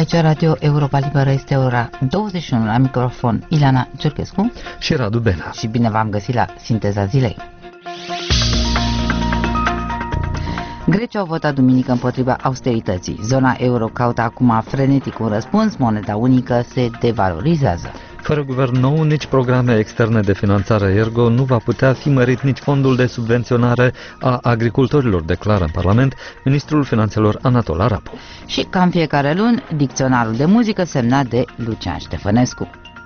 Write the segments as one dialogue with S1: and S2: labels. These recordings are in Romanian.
S1: Aici Radio Europa Liberă, este ora 21, la microfon Ileana Ciurchescu
S2: și Radu Bena.
S1: Și bine v-am găsit la Sinteza Zilei. Grecii au votat duminică împotriva austerității. Zona euro caută acum frenetic un răspuns, moneda unică se devalorizează.
S2: Fără guvern nou, nici programe externe de finanțare, ergo nu va putea fi mărit nici fondul de subvenționare a agricultorilor, declară în Parlament ministrul finanțelor Anatol Arapu.
S1: Și ca în fiecare luni, dicționarul de muzică semnat de Lucian Ștefănescu.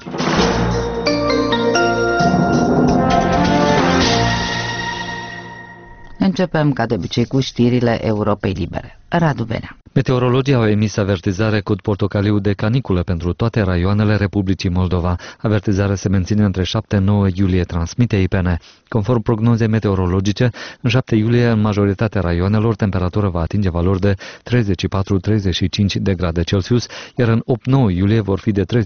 S1: Începem ca de obicei cu știrile Europei Libere. Radu Benea.
S2: Meteorologii au emis avertizare cod portocaliu de caniculă pentru toate raioanele Republicii Moldova. Avertizarea se menține între 7-9 iulie, transmite IPN. Conform prognozei meteorologice, în 7 iulie, în majoritatea raioanelor, temperatura va atinge valori de 34-35 de grade Celsius, iar în 8-9 iulie vor fi de 36-38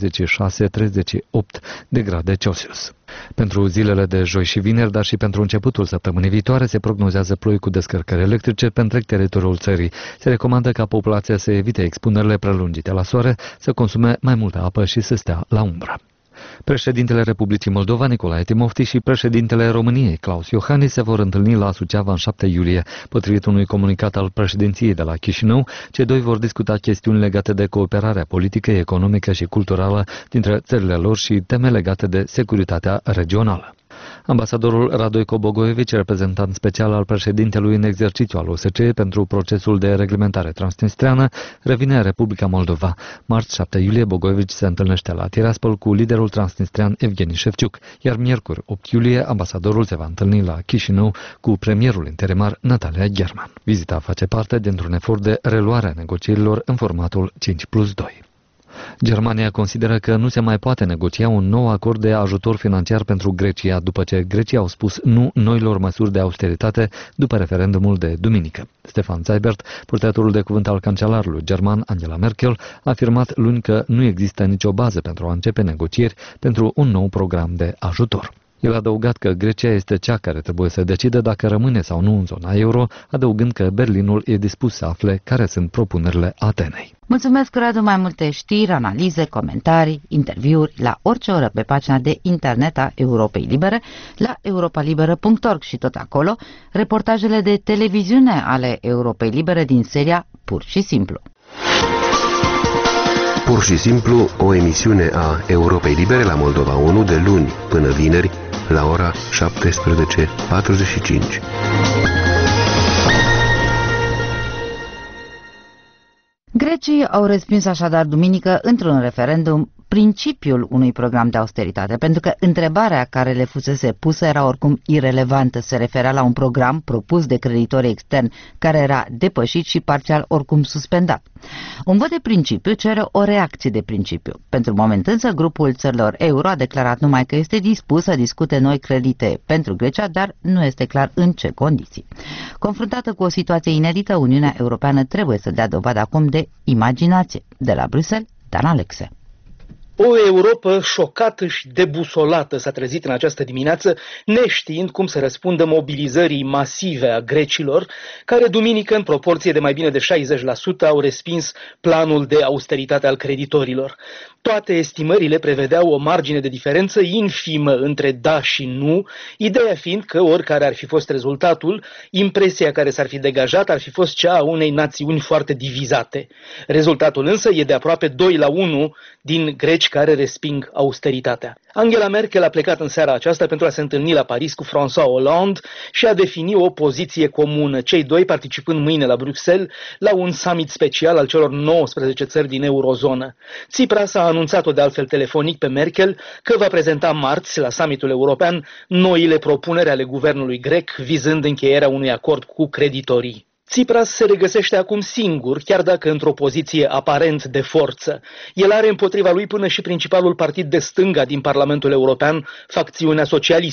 S2: de grade Celsius. Pentru zilele de joi și vineri, dar și pentru începutul săptămânii viitoare, se prognozează ploi cu descărcări electrice pe întreg teritoriul țării. Se recomandă ca populația să evite expunerile prelungite la soare, să consume mai multă apă și să stea la umbră. Președintele Republicii Moldova, Nicolae Timofti, și președintele României, Claus Iohannis, se vor întâlni la Suceava în 7 iulie. Potrivit unui comunicat al președinției de la Chișinău, cei doi vor discuta chestiuni legate de cooperarea politică, economică și culturală dintre țările lor și teme legate de securitatea regională. Ambasadorul Radoico Bogojevici, reprezentant special al președintelui în exercițiu al OSCE pentru procesul de reglementare transnistreană, revine în Republica Moldova. Marți, 7 iulie, Bogojevici se întâlnește la Tiraspol cu liderul transnistrean Evgeni Șefciuc, iar miercuri, 8 iulie, ambasadorul se va întâlni la Chișinău cu premierul interimar Natalia German. Vizita face parte dintr-un efort de reluare a negocierilor în formatul 5+2. Germania consideră că nu se mai poate negocia un nou acord de ajutor financiar pentru Grecia, după ce grecii au spus nu noilor măsuri de austeritate după referendumul de duminică. Stefan Seibert, purtătorul de cuvânt al cancelarului german Angela Merkel, a afirmat luni că nu există nicio bază pentru a începe negocieri pentru un nou program de ajutor. El a adăugat că Grecia este cea care trebuie să decidă dacă rămâne sau nu în zona euro, adăugând că Berlinul e dispus să afle care sunt propunerile Atenei.
S1: Mulțumesc, Radu. Mai multe știri, analize, comentarii, interviuri la orice oră pe pagina de internet a Europei Libere, la europalibera.org și tot acolo, reportajele de televiziune ale Europei Libere din seria Pur și Simplu.
S3: Pur și Simplu, o emisiune a Europei Libere la Moldova 1 de luni până vineri la ora 17:45.
S1: Grecii au respins așadar duminică într-un referendum principiul unui program de austeritate, pentru că întrebarea care le fusese pusă era oricum irelevantă, se referea la un program propus de creditorii externi care era depășit și parțial oricum suspendat. Un vot de principiu cere o reacție de principiu. Pentru moment însă, grupul țărilor euro a declarat numai că este dispus să discute noi credite pentru Grecia, dar nu este clar în ce condiții. Confruntată cu o situație inedită, Uniunea Europeană trebuie să dea dovadă acum de imaginație. De la Bruxelles, Dan Alexe.
S4: O Europă șocată și debusolată s-a trezit în această dimineață, neștiind cum să răspundă mobilizării masive a grecilor, care duminică, în proporție de mai bine de 60%, au respins planul de austeritate al creditorilor. Toate estimările prevedeau o margine de diferență infimă între da și nu, ideea fiind că, oricare ar fi fost rezultatul, impresia care s-ar fi degajat ar fi fost cea a unei națiuni foarte divizate. Rezultatul însă e de aproape 2-1 din greci care resping austeritatea. Angela Merkel a plecat în seara aceasta pentru a se întâlni la Paris cu François Hollande și a defini o poziție comună, cei doi participând mâine la Bruxelles la un summit special al celor 19 țări din eurozonă. Tsipras a anunțat-o de altfel telefonic pe Merkel că va prezenta marți la summitul european noile propuneri ale guvernului grec vizând încheierea unui acord cu creditorii. Tsipras se regăsește acum singur, chiar dacă într-o poziție aparent de forță. El are împotriva lui până și principalul partid de stânga din Parlamentul European, facțiunea socialistă.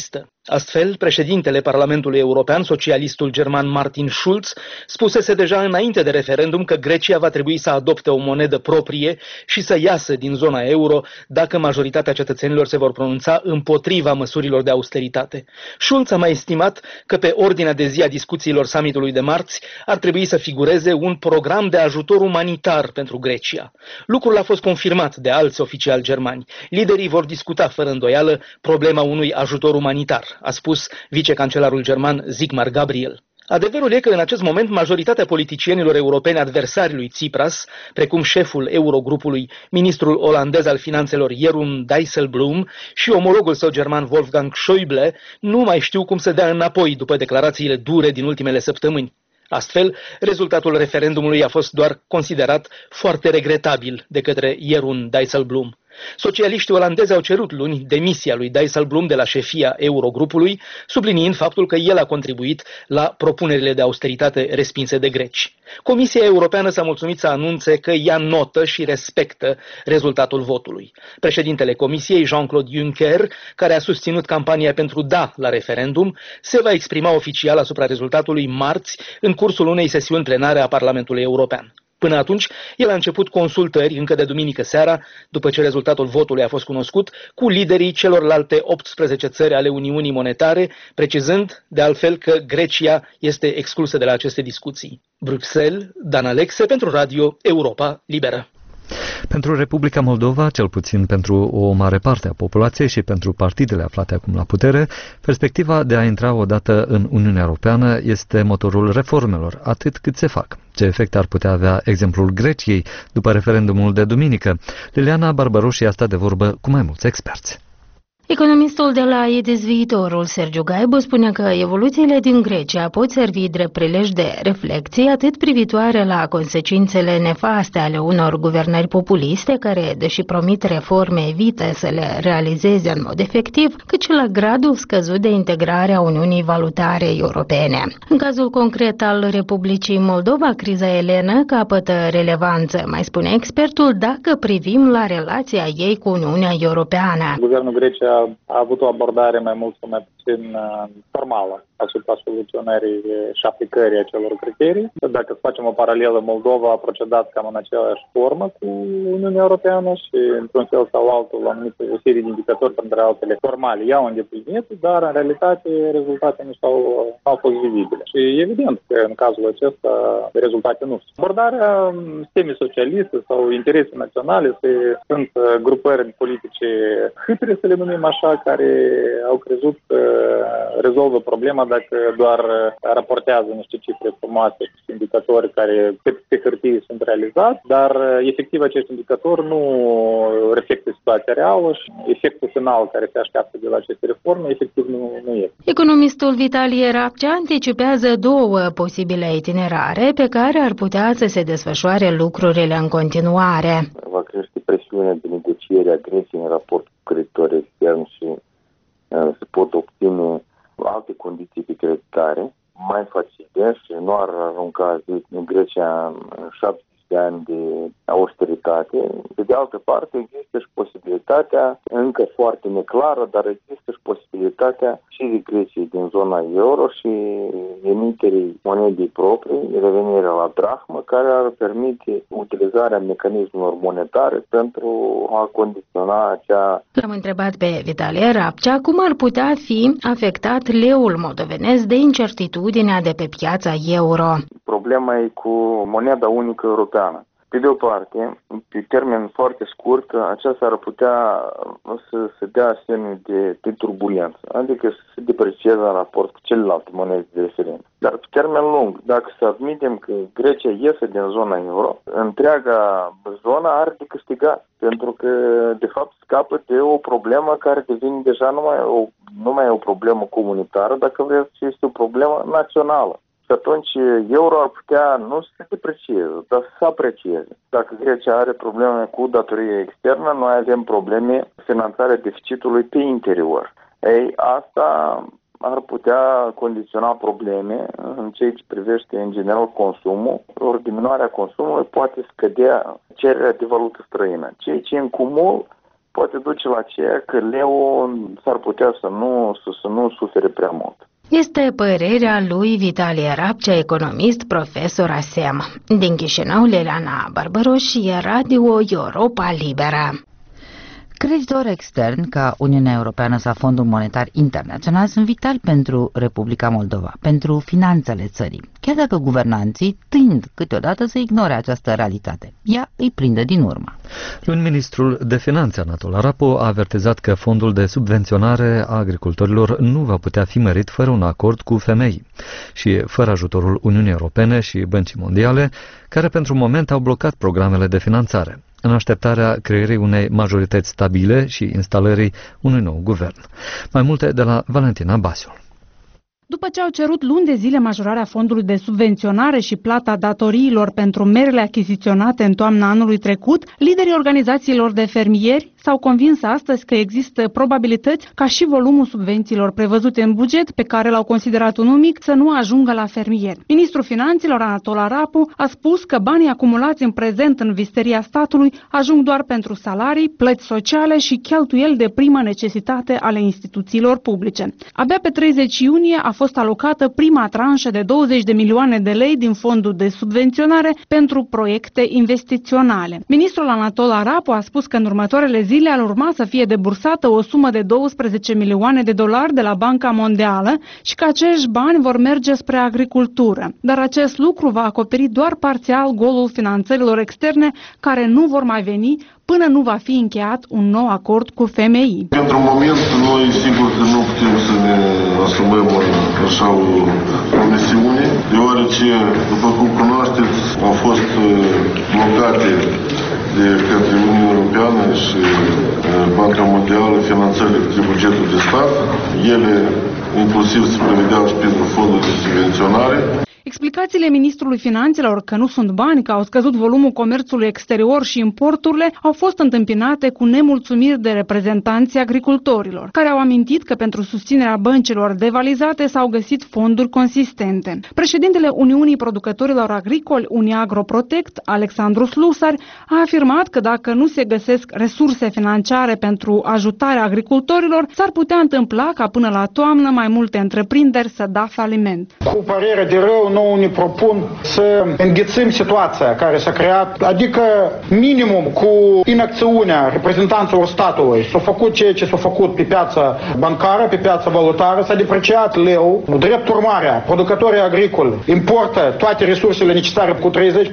S4: Astfel, președintele Parlamentului European, socialistul german Martin Schulz, spusese deja înainte de referendum că Grecia va trebui să adopte o monedă proprie și să iasă din zona euro dacă majoritatea cetățenilor se vor pronunța împotriva măsurilor de austeritate. Schulz a mai estimat că pe ordinea de zi a discuțiilor summitului de marți ar trebui să figureze un program de ajutor umanitar pentru Grecia. Lucrul a fost confirmat de alți oficiali germani. Liderii vor discuta fără îndoială problema unui ajutor umanitar, a spus vicecancelarul german Sigmar Gabriel. Adevărul e că în acest moment majoritatea politicienilor europeni adversari lui Tsipras, precum șeful Eurogrupului, ministrul olandez al finanțelor Jeroen Dijsselbloem și omologul său german Wolfgang Schäuble, nu mai știu cum să dea înapoi după declarațiile dure din ultimele săptămâni. Astfel, rezultatul referendumului a fost doar considerat foarte regretabil de către Jeroen Dijsselbloem. Socialiștii olandezi au cerut luni demisia lui Dijsselbloem de la șefia Eurogrupului, subliniind faptul că el a contribuit la propunerile de austeritate respinse de greci. Comisia Europeană s-a mulțumit să anunțe că ia notă și respectă rezultatul votului. Președintele Comisiei, Jean-Claude Juncker, care a susținut campania pentru da la referendum, se va exprima oficial asupra rezultatului marți în cursul unei sesiuni plenare a Parlamentului European. Până atunci, el a început consultări încă de duminică seara, după ce rezultatul votului a fost cunoscut, cu liderii celorlalte 18 țări ale Uniunii Monetare, precizând, de altfel, că Grecia este exclusă de la aceste discuții. Bruxelles, Dan Alexe, pentru Radio Europa Liberă.
S2: Pentru Republica Moldova, cel puțin pentru o mare parte a populației și pentru partidele aflate acum la putere, perspectiva de a intra odată în Uniunea Europeană este motorul reformelor, atât cât se fac. Ce efect ar putea avea exemplul Greciei după referendumul de duminică? Liliana Barbaroși a stat de vorbă cu mai mulți experți.
S5: Economistul de la EDIS Viitorul, Sergiu Gaibu, spune că evoluțiile din Grecia pot servi drept prilej de reflecție atât privitoare la consecințele nefaste ale unor guvernări populiste care, deși promit reforme, evită să le realizeze în mod efectiv, cât și la gradul scăzut de integrare a Uniunii Valutare Europene. În cazul concret al Republicii Moldova, criza elenă capătă relevanță, mai spune expertul, dacă privim la relația ei cu Uniunea Europeană.
S6: Guvernul Grecia a avut o abordare mai mult sau mai puțin formală asupra soluționării și aplicării acelor criterii. Dacă facem o paralelă, Moldova a procedat cam în aceeași formă cu Uniunea Europeană și, într-un fel sau altul, la anumite o serie de indicatori, printre altele formale, i-au îndeplinit, dar, în realitate, rezultatele nu au fost vizibile. Și evident că, în cazul acesta, rezultate nu sunt. Abordarea semi-socialistă sau interese naționale sunt grupări politice hâtre, să le numim așa, care au crezut că rezolvă problema dacă doar raportează niște cifre frumoase și indicatori care pe hârtie sunt realizați, dar efectiv acești indicatori nu reflectă situația reală și efectul final care se așteaptă de la aceste reforme efectiv nu e.
S5: Economistul Vitalie Rapcea anticipează două posibile itinerare pe care ar putea să se desfășoare lucrurile în continuare.
S7: Va crește presiunea de negociere a Greciei în raport cu creditorii externi și se pot obține alte condiții de creditare mai facile și nu ar arunca în Grecia în 70 de ani de austeritate. Pe de altă parte, există și posibilitatea, încă foarte neclară, dar există și posibilitatea și de Greciei din zona euro și emiterii monedei proprii, revenirea la drahmă, care ar permite utilizarea mecanismelor monetare pentru a condiționa acea...
S5: L-am întrebat pe Vitalie Rapcea cum ar putea fi afectat leul moldovenesc de incertitudinea de pe piața euro.
S7: Problema e cu moneda unică europeană. Pe de o parte, pe termen foarte scurt, aceasta ar putea să dea semne de turbulență, adică să se deprecieze în raport cu celelalte monede de referință. Dar pe termen lung, dacă să admitem că Grecia iese din zona euro, întreaga zonă are de câștigat, pentru că, de fapt, scapă de o problemă care devine deja nu mai e o problemă comunitară, dacă vreți, ci este o problemă națională. Și atunci euro ar putea nu să se deprecieze, dar să se aprecieze. Dacă Grecia are probleme cu datorie externă, noi avem probleme finanțarea deficitului pe interior. Ei, asta ar putea condiționa probleme în ceea ce privește, în general, consumul. Ori diminuarea consumului poate scădea cererea de valută străină, ceea ce în cumul poate duce la ceea că leu s-ar putea să nu sufere prea mult.
S5: Este părerea lui Vitalie Rapcea, economist, profesor ASEM. Din Chișinău, Leliana Barbaroși, Radio Europa Liberă.
S1: Creditori externi ca Uniunea Europeană sau Fondul Monetar Internațional sunt vitali pentru Republica Moldova, pentru finanțele țării, chiar dacă guvernanții tind câteodată să ignore această realitate. Ea îi prinde din urmă.
S2: Luni, ministrul de Finanțe, Anatol Arapu, a avertizat că fondul de subvenționare a agricultorilor nu va putea fi mărit fără un acord cu FMI și fără ajutorul Uniunii Europene și Băncii Mondiale, care pentru moment au blocat programele de finanțare, în așteptarea creării unei majorități stabile și instalării unui nou guvern. Mai multe de la Valentina Basiul.
S8: După ce au cerut luni de zile majorarea fondului de subvenționare și plata datoriilor pentru merele achiziționate în toamna anului trecut, liderii organizațiilor de fermieri s-au convins astăzi că există probabilități ca și volumul subvențiilor prevăzute în buget, pe care l-au considerat unul mic, să nu ajungă la fermieri. Ministrul Finanțelor, Anatol Arapu, a spus că banii acumulați în prezent în visteria statului ajung doar pentru salarii, plăți sociale și cheltuieli de primă necesitate ale instituțiilor publice. Abia pe 30 iunie a fost alocată prima tranșă de 20 de milioane de lei din fondul de subvenționare pentru proiecte investiționale. Ministrul Anatol Arapu a spus că în următoarele zile ar urma să fie debursată o sumă de 12 milioane de dolari de la Banca Mondială și că acești bani vor merge spre agricultură. Dar acest lucru va acoperi doar parțial golul finanțărilor externe, care nu vor mai veni până nu va fi încheiat un nou acord cu FMI.
S9: Pentru moment, noi sigur că nu putem să ne asumăm așa o promisiune, deoarece, după cum cunoașteți, au fost blocate de către Uniunea Europeană și Banca Mondială finanțările de bugetul de stat. Ele inclusiv se prevedeau și pentru fondul de subvenționare.
S8: Explicațiile ministrului Finanțelor că nu sunt bani, că au scăzut volumul comerțului exterior și importurile, au fost întâmpinate cu nemulțumiri de reprezentanții agricultorilor, care au amintit că pentru susținerea băncilor devalizate s-au găsit fonduri consistente. Președintele Uniunii Producătorilor Agricoli, Uniagroprotect, Alexandru Slusar, a afirmat că dacă nu se găsesc resurse financiare pentru ajutarea agricultorilor, s-ar putea întâmpla ca până la toamnă mai multe întreprinderi să dea faliment.
S10: Cu părere de rău, nouă ne propun să înghețim situația care s-a creat, adică minimum cu inacțiunea reprezentanților statului. S-a făcut ceea ce s-a făcut pe piața bancară, pe piața valutară, s-a depreciat leu. Drept urmare, producătorii agricoli importă toate resursele necesare cu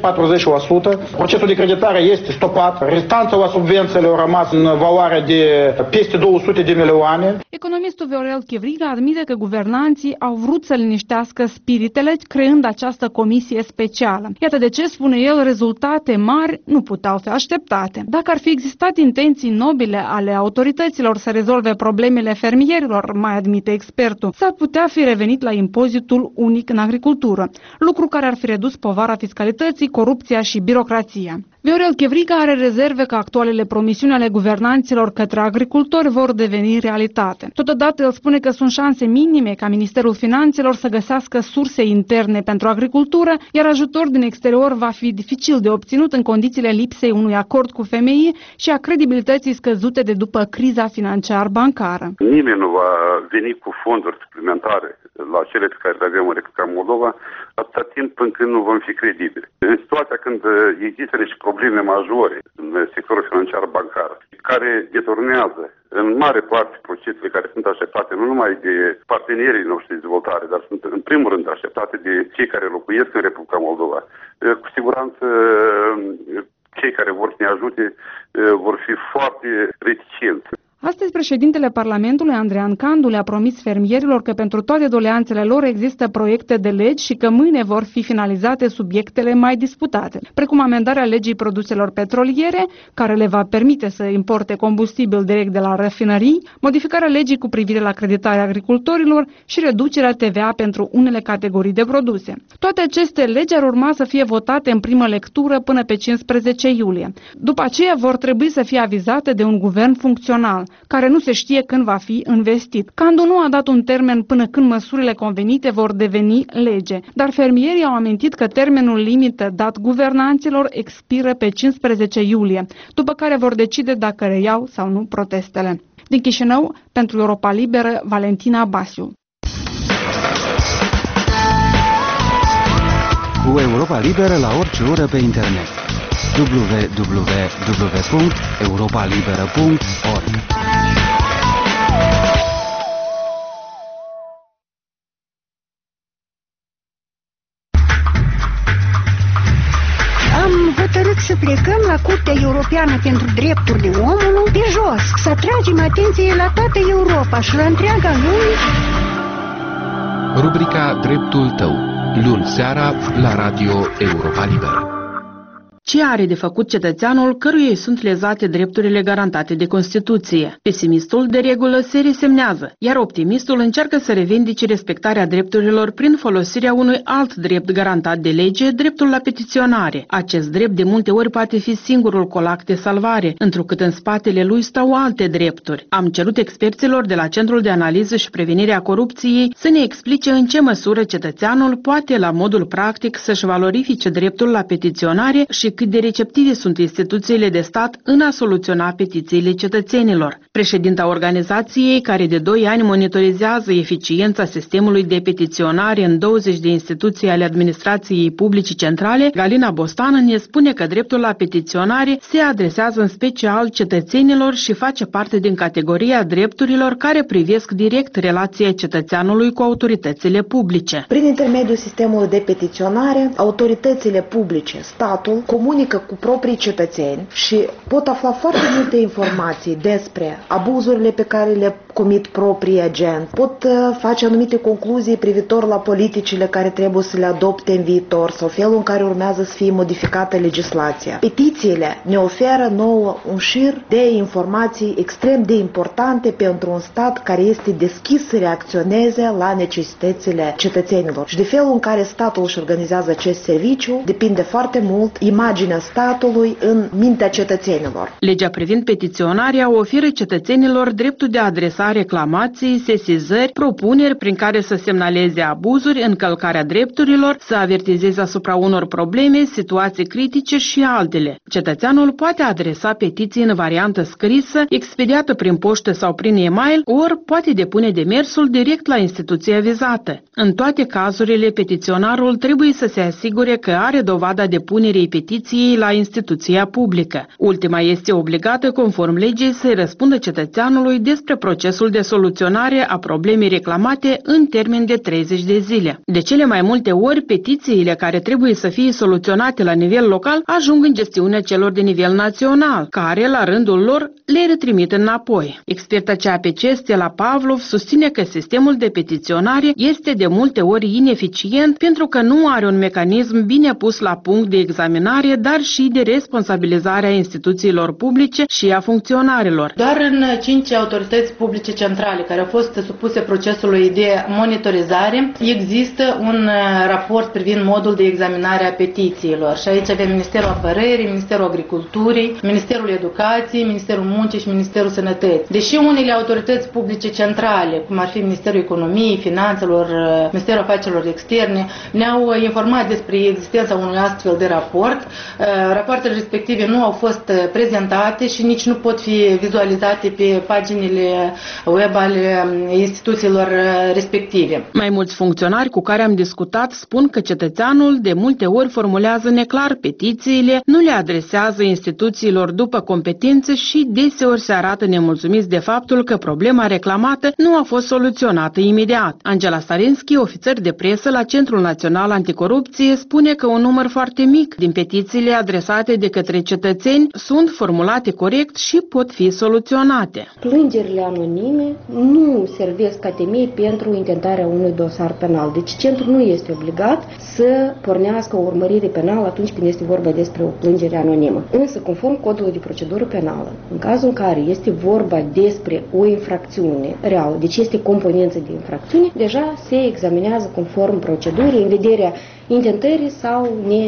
S10: 30-40%. Procesul de creditare este stopat. Restanța la subvențiile au rămas în valoare de peste 200 de milioane.
S8: Economistul Viorel Chivriga admite că guvernanții au vrut să liniștească spiritele, creând această comisie specială. Iată de ce, spune el, rezultate mari nu puteau fi așteptate. Dacă ar fi existat intenții nobile ale autorităților să rezolve problemele fermierilor, mai admite expertul, s-ar putea fi revenit la impozitul unic în agricultură, lucru care ar fi redus povara fiscalității, corupția și birocrația. Viorel Chivriga are rezerve că actualele promisiuni ale guvernanților către agricultori vor deveni realitate. Totodată el spune că sunt șanse minime ca Ministerul Finanțelor să găsească surse interne pentru agricultură, iar ajutor din exterior va fi dificil de obținut în condițiile lipsei unui acord cu FMI și a credibilității scăzute de după criza financiar-bancară.
S11: Nimeni nu va veni cu fonduri suplimentare la cele pe care le avem în Republica Moldova, atâta timp până când nu vom fi credibili. În situația când există niște probleme majore în sectorul financiar-bancar, care deturnează în mare parte procesele care sunt așteptate nu numai de partenerii noștri de dezvoltare, dar sunt în primul rând așteptate de cei care locuiesc în Republica Moldova. Cu siguranță cei care vor să ne ajute vor fi foarte reticenți.
S8: Astăzi, președintele Parlamentului, Andrean Candu, le-a promis fermierilor că pentru toate doleanțele lor există proiecte de legi și că mâine vor fi finalizate subiectele mai disputate, precum amendarea legii produselor petroliere, care le va permite să importe combustibil direct de la rafinării, modificarea legii cu privire la creditarea agricultorilor și reducerea TVA pentru unele categorii de produse. Toate aceste legi ar urma să fie votate în primă lectură până pe 15 iulie. După aceea vor trebui să fie avizate de un guvern funcțional. care nu se știe când va fi investit. Candu nu a dat un termen până când măsurile convenite vor deveni lege, dar fermierii au amintit că termenul limită dat guvernanților expiră pe 15 iulie, după care vor decide dacă reiau sau nu protestele. Din Chișinău, pentru Europa Liberă, Valentina Basiu.
S12: Cu Europa Liberă la orice oră pe internet. www.europalibera.org.
S13: Am hotărât să plecăm la Curtea Europeană pentru Drepturile Omului de jos, să atragem atenție la toată Europa și la întreaga lume.
S3: Rubrica Dreptul tău, luni seara la Radio Europa Liberă.
S14: Ce are de făcut cetățeanul căruia îi sunt lezate drepturile garantate de Constituție? Pesimistul, de regulă, se resemnează, iar optimistul încearcă să revendice respectarea drepturilor prin folosirea unui alt drept garantat de lege, dreptul la petiționare. Acest drept de multe ori poate fi singurul colac de salvare, întrucât în spatele lui stau alte drepturi. Am cerut experților de la Centrul de Analiză și Prevenire a Corupției să ne explice în ce măsură cetățeanul poate, la modul practic, să-și valorifice dreptul la petiționare și cât de receptive sunt instituțiile de stat în a soluționa petițiile cetățenilor. Președinta organizației, care de 2 ani monitorizează eficiența sistemului de petiționare în 20 de instituții ale administrației publice centrale, Galina Bostană, ne spune că dreptul la petiționare se adresează în special cetățenilor și face parte din categoria drepturilor care privesc direct relația cetățeanului cu autoritățile publice.
S15: Prin intermediul sistemului de petiționare, autoritățile publice, statul, comunică cu proprii cetățeni și pot afla foarte multe informații despre abuzurile pe care le comit proprii agenți, pot face anumite concluzii privitor la politicile care trebuie să le adopte în viitor sau felul în care urmează să fie modificată legislația. Petițiile ne oferă nouă un șir de informații extrem de importante pentru un stat care este deschis să reacționeze la necesitățile cetățenilor. Și de felul în care statul își organizează acest serviciu depinde foarte mult imaginea statului în mintea cetățenilor.
S14: Legea privind petiționarea oferă cetățenilor dreptul de a adresa reclamații, sesizări, propuneri prin care să semnaleze abuzuri, încălcarea drepturilor, să avertizeze asupra unor probleme, situații critice și altele. Cetățeanul poate adresa petiții în variantă scrisă, expediată prin poștă sau prin e-mail, ori poate depune demersul direct la instituția vizată. În toate cazurile, petiționarul trebuie să se asigure că are dovada depunerii petiției la instituția publică. Ultima este obligată, conform legii, să-i răspundă cetățeanului despre procesul de soluționare a problemei reclamate în termen de 30 de zile. De cele mai multe ori, petițiile care trebuie să fie soluționate la nivel local ajung în gestiunea celor de nivel național, care, la rândul lor, le retrimit înapoi. Experta CAPC, Stella Pavlov, susține că sistemul de petiționare este de multe ori ineficient pentru că nu are un mecanism bine pus la punct de examinare, dar și de responsabilizare a instituțiilor publice și a funcționarilor.
S16: Doar în 5 autorități publice centrale care au fost supuse procesului de monitorizare există un raport privind modul de examinare a petițiilor. Și aici avem Ministerul Apărării, Ministerul Agriculturii, Ministerul Educației, Ministerul Muncii și Ministerul Sănătății. Deși unele autorități publice centrale, cum ar fi Ministerul Economiei, Finanțelor, Ministerul Afacerilor Externe, ne-au informat despre existența unui astfel de raport, rapoartele respective nu au fost prezentate și nici nu pot fi vizualizate pe paginile web ale instituțiilor respective.
S14: Mai mulți funcționari cu care am discutat spun că cetățeanul de multe ori formulează neclar petițiile, nu le adresează instituțiilor după competențe și deseori se arată nemulțumiți de faptul că problema reclamată nu a fost soluționată imediat. Angela Starinski, ofițer de presă la Centrul Național Anticorupție, spune că un număr foarte mic din petițiile adresate de către cetățeni sunt formulate corect și pot fi soluționate.
S17: Plângerile anonime nu servesc ca temei pentru intentarea unui dosar penal. Deci centrul nu este obligat să pornească o urmărire penală atunci când este vorba despre o plângere anonimă. Însă, conform codului de procedură penală, în cazul în care este vorba despre o infracțiune reală, deci este componență de infracțiune, deja se examinează conform procedurii în vederea intentării sau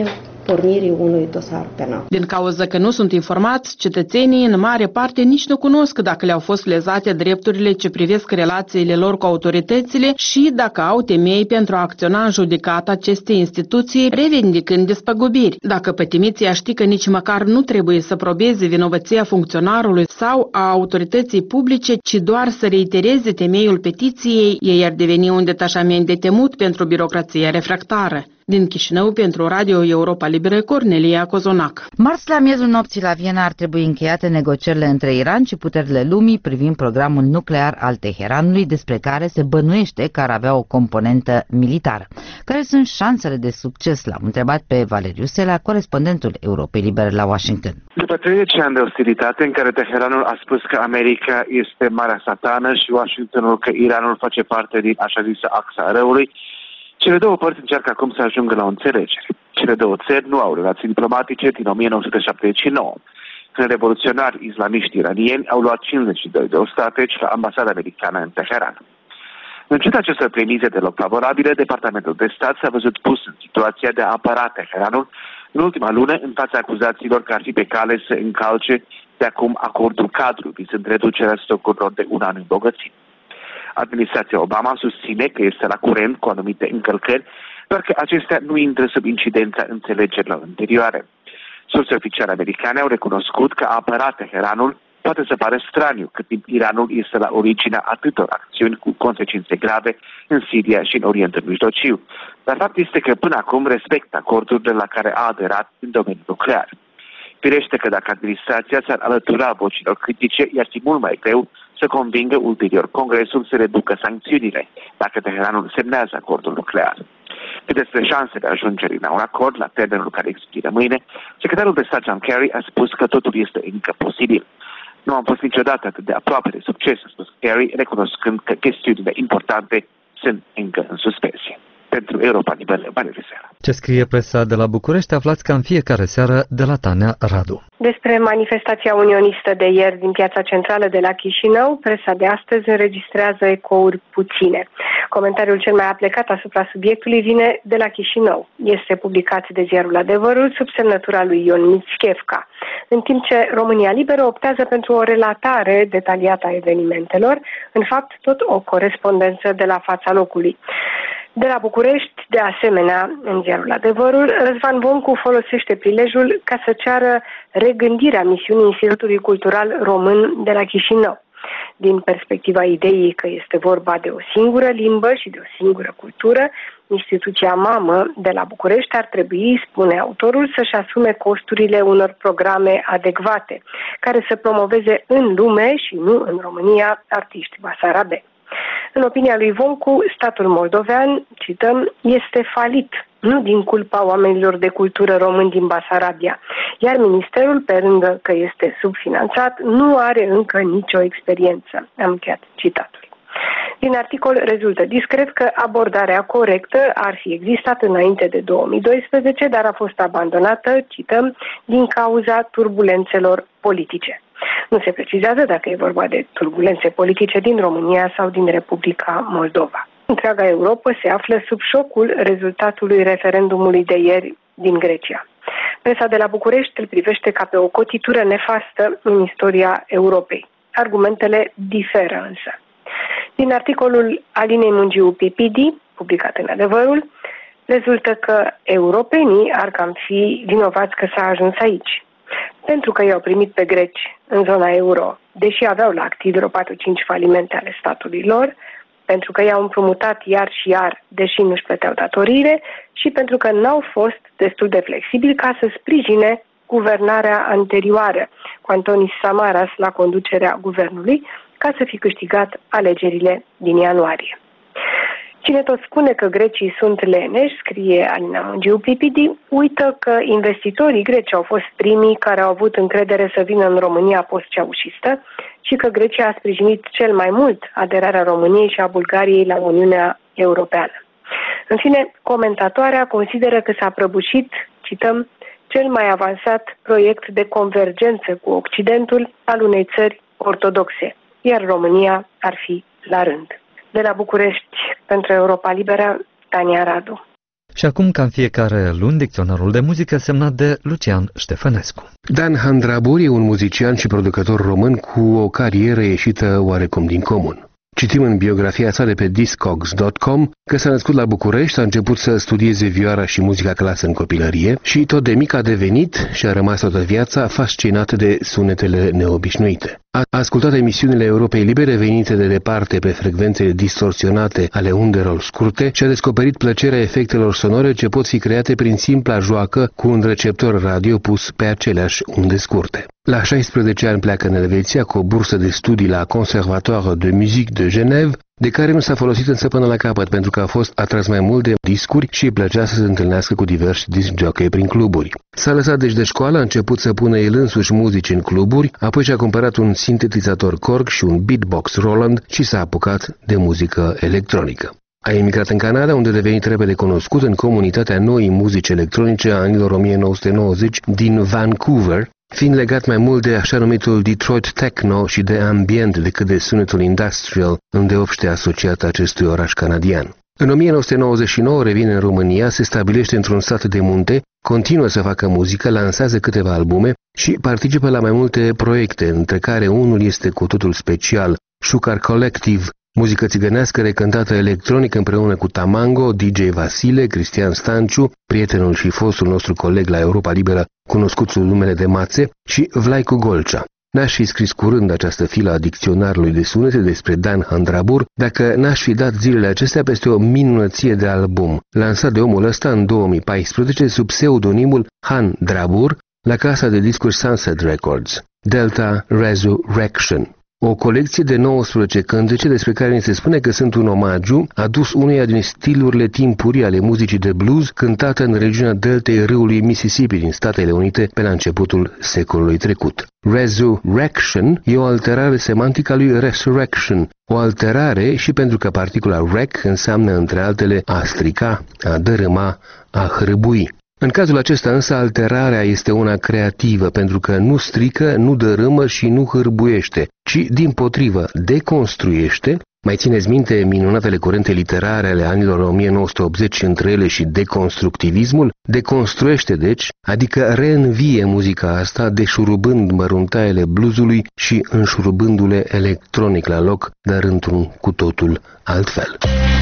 S17: pornirii unui dosar penal.
S14: Din cauza că nu sunt informați, cetățenii în mare parte nici nu cunosc dacă le-au fost lezate drepturile ce privesc relațiile lor cu autoritățile și dacă au temei pentru a acționa în judecată aceste instituții, revendicând despăgubiri. Dacă pătimiții ști că nici măcar nu trebuie să probeze vinovăția funcționarului sau a autorității publice, ci doar să reitereze temeiul petiției, ei ar deveni un detașament de temut pentru birocrația refractară. Din Chișinău, pentru Radio Europa Liberă, Cornelia Cozonac.
S1: Marți, la miezul nopții la Viena, ar trebui încheiate negocierile între Iran și puterile lumii privind programul nuclear al Teheranului, despre care se bănuiește că ar avea o componentă militară. Care sunt șansele de succes? L-am întrebat pe Valeriu Selea, corespondentul Europei Libere la Washington.
S18: După 30 ani de ostilitate în care Teheranul a spus că America este Marea Satană și Washingtonul că Iranul face parte din așa zisă axa răului, cele două părți încearcă acum să ajungă la o înțelegere. Cele două țări nu au relații diplomatice din 1979, când revoluționari islamiști iranieni au luat 52 de ostateci la ambasada americană în Teheran. În ciuda acestor premize deloc favorabile, Departamentul de Stat s-a văzut pus în situația de a apăra Teheranul în ultima lună în fața acuzațiilor că ar fi pe cale să încalce de acum acordul cadru vizând reducerea stocurilor de un an îmbogățit. Administrația Obama susține că este la curent cu anumite încălcări, doar că acestea nu intră sub incidența înțelegerilor anterioare. Surse oficiale americane au recunoscut că a apăra Teheranul poate să pară straniu, cât timp Iranul este la originea atâtor acțiuni cu consecințe grave în Siria și în Orientul Mijlociu. Dar fapt este că până acum respectă acordurile la care a aderat în domeniul nuclear. Firește că dacă administrația s-ar alătura vocilor critice, i-ar fi mult mai greu să convingă ulterior Congresul să reducă sancțiunile, dacă Teheranul semnează acordul nuclear. Cât despre șansele ajungerii la un acord la termenul care expiră mâine, secretarul de stat John Kerry a spus că totul este încă posibil. Nu am fost niciodată atât de aproape de succes, a spus Kerry, recunoscând că chestiunile importante sunt încă în suspensie. Pentru Europa Liberă, Valeriu Selea.
S2: Ce scrie presa de la București, aflați ca în fiecare seară de la Tania Radu.
S19: Despre manifestația unionistă de ieri din Piața Centrală de la Chișinău, presa de astăzi înregistrează ecouri puține. Comentariul cel mai aplecat asupra subiectului vine de la Chișinău. Este publicat de ziarul Adevărul sub semnătura lui Ion Mițchevca, în timp ce România Liberă optează pentru o relatare detaliată a evenimentelor, în fapt tot o corespondență de la fața locului. De la București, de asemenea, în ziarul Adevărul, Răzvan Voncu folosește prilejul ca să ceară regândirea misiunii Institutului Cultural Român de la Chișinău. Din perspectiva ideii că este vorba de o singură limbă și de o singură cultură, instituția mamă de la București ar trebui, spune autorul, să-și asume costurile unor programe adecvate, care să promoveze în lume și nu în România artiști basarabe. În opinia lui Voncu, statul moldovean, cităm, este falit, nu din culpa oamenilor de cultură români din Basarabia, iar ministerul, pe rând că este subfinanțat, nu are încă nicio experiență. Am încheiat citatul. Din articol rezultă discret că abordarea corectă ar fi existat înainte de 2012, dar a fost abandonată, cităm, din cauza turbulențelor politice. Nu se precizează dacă e vorba de turbulențe politice din România sau din Republica Moldova. Întreaga Europa se află sub șocul rezultatului referendumului de ieri din Grecia. Presa de la București îl privește ca pe o cotitură nefastă în istoria Europei. Argumentele diferă însă. Din articolul Alinei Mungiu Pipidi, publicat în Adevărul, rezultă că europenii ar cam fi vinovați că s-a ajuns aici. Pentru că i-au primit pe greci în zona euro, deși aveau la activ vreo 4-5 falimente ale statului lor, pentru că i-au împrumutat iar și iar, deși nu-și plăteau datoriile, și pentru că n-au fost destul de flexibili ca să sprijine guvernarea anterioară, cu Antonis Samaras la conducerea guvernului, ca să fi câștigat alegerile din ianuarie. Cine tot spune că grecii sunt leneși, scrie Alina Mungiu Pipidi, uită că investitorii greci au fost primii care au avut încredere să vină în România post-ceaușistă și că Grecia a sprijinit cel mai mult aderarea României și a Bulgariei la Uniunea Europeană. În fine, comentatoarea consideră că s-a prăbușit, cităm, cel mai avansat proiect de convergență cu Occidentul al unei țări ortodoxe, iar România ar fi la rând. De la București, pentru Europa Liberă, Tania Radu.
S2: Și acum, ca în fiecare luni, dicționarul de muzică semnat de Lucian Ștefănescu.
S3: Dan Handrabur e un muzician și producător român cu o carieră ieșită oarecum din comun. Citim în biografia sa de pe Discogs.com că s-a născut la București, a început să studieze vioara și muzica clasă în copilărie și tot de mic a devenit și a rămas toată viața fascinat de sunetele neobișnuite. A ascultat emisiunile Europei Libere venite de departe pe frecvențele distorsionate ale undelor scurte și a descoperit plăcerea efectelor sonore ce pot fi create prin simpla joacă cu un receptor radio pus pe aceleași unde scurte. La 16 ani pleacă în Elveția cu o bursă de studii la Conservatoire de Musique de Genève, de care nu s-a folosit însă până la capăt pentru că a fost atras mai mult de discuri și îi plăcea să se întâlnească cu diversi disc jockey prin cluburi. S-a lăsat deci de școală, a început să pună el însuși muzici în cluburi, apoi și-a cumpărat un sintetizator Korg și un beatbox Roland și s-a apucat de muzică electronică. A emigrat în Canada, unde a devenit repede cunoscut în comunitatea noii muzici electronice a anilor 1990 din Vancouver, fiind legat mai mult de așa numitul Detroit Techno și de ambient decât de sunetul industrial, îndeopște asociat acestui oraș canadian. În 1999 revine în România, se stabilește într-un sat de munte, continuă să facă muzică, lansează câteva albume și participă la mai multe proiecte, între care unul este cu totul special, Șucar Collective, muzică țigănească recântată electronic împreună cu Tamango, DJ Vasile, Cristian Stanciu, prietenul și fostul nostru coleg la Europa Liberă, cunoscut sub numele de Mațe, și Vlaicu Golcea. N-aș fi scris curând această filă a dicționarului de sunete despre Dan Handrabur dacă n-aș fi dat zilele acestea peste o minunăție de album, lansat de omul ăsta în 2014 sub pseudonimul Handrabur la casa de discuri Sunset Records, Delta Resurrection. O colecție de 19 cântece despre care ni se spune că sunt un omagiu adus uneia din stilurile timpurii ale muzicii de blues cântată în regiunea deltei râului Mississippi din Statele Unite pe la începutul secolului trecut. Resurrection e o alterare semantică a lui resurrection, o alterare și pentru că particula rec înseamnă între altele a strica, a dărâma, a hârâbui. În cazul acesta însă alterarea este una creativă pentru că nu strică, nu dărâmă și nu hârbuiește, ci dimpotrivă deconstruiește. Mai țineți minte minunatele curente literare ale anilor 1980, între ele și deconstructivismul? Deconstruiește deci, adică reînvie muzica asta deșurubând măruntaiele bluesului și înșurubându-le electronic la loc, dar într-un cu totul altfel.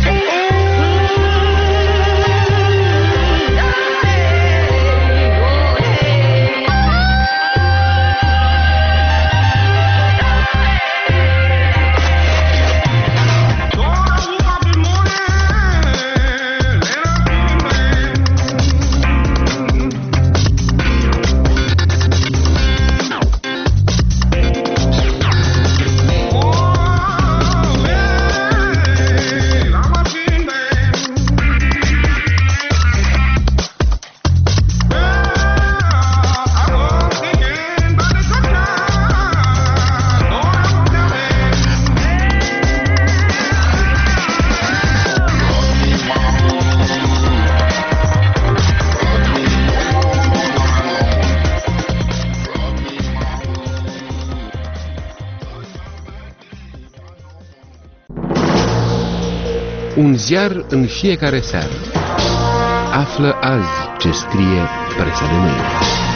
S3: Un ziar în fiecare seară. Află azi ce scrie presa de mâine.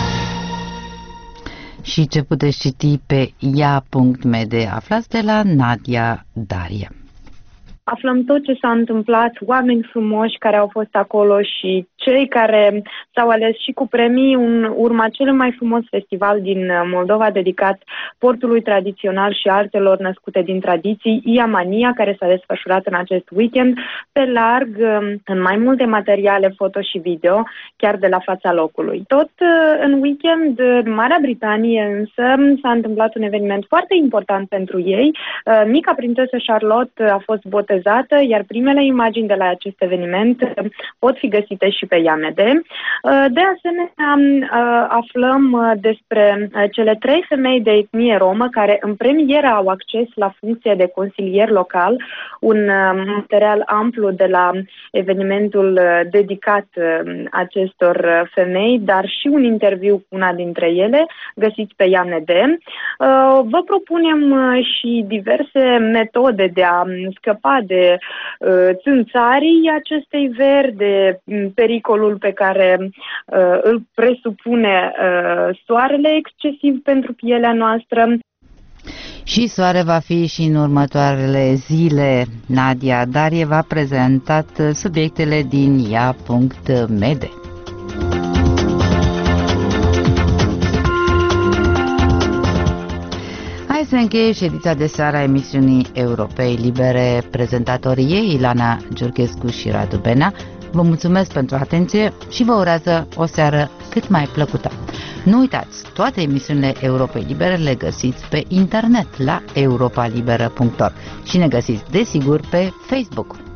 S1: Și ce puteți citi pe ia.md aflați de la Nadia Daria.
S20: Aflăm tot ce s-a întâmplat, oameni frumoși care au fost acolo și cei care s-au ales și cu premii în urma cel mai frumos festival din Moldova dedicat portului tradițional și artelor născute din tradiții, Iamania, care s-a desfășurat în acest weekend pe larg, în mai multe materiale foto și video, chiar de la fața locului. Tot în weekend, în Marea Britanie însă, s-a întâmplat un eveniment foarte important pentru ei. Mica prințesă Charlotte a fost botezată, iar primele imagini de la acest eveniment pot fi găsite și pe IAMD. De asemenea, aflăm despre cele 3 femei de etnie romă care în premieră au acces la funcție de consilier local, un material amplu de la evenimentul dedicat acestor femei, dar și un interviu cu una dintre ele, găsiți pe IAMD. Vă propunem și diverse metode de a scăpa de țânțarii acestei veri, de pericolul pe care îl presupune soarele excesiv pentru pielea noastră.
S1: Și soare va fi și în următoarele zile. Nadia Darie v-a prezentat subiectele din ia.mede. Hai să încheie și ediția de seară a emisiunii Europei Libere. Prezentatorii ei, Ilana Giurchescu și Radu Benea, vă mulțumesc pentru atenție și vă urează o seară cât mai plăcută. Nu uitați, toate emisiunile Europei Libere le găsiți pe internet la europalibera.org și ne găsiți desigur pe Facebook.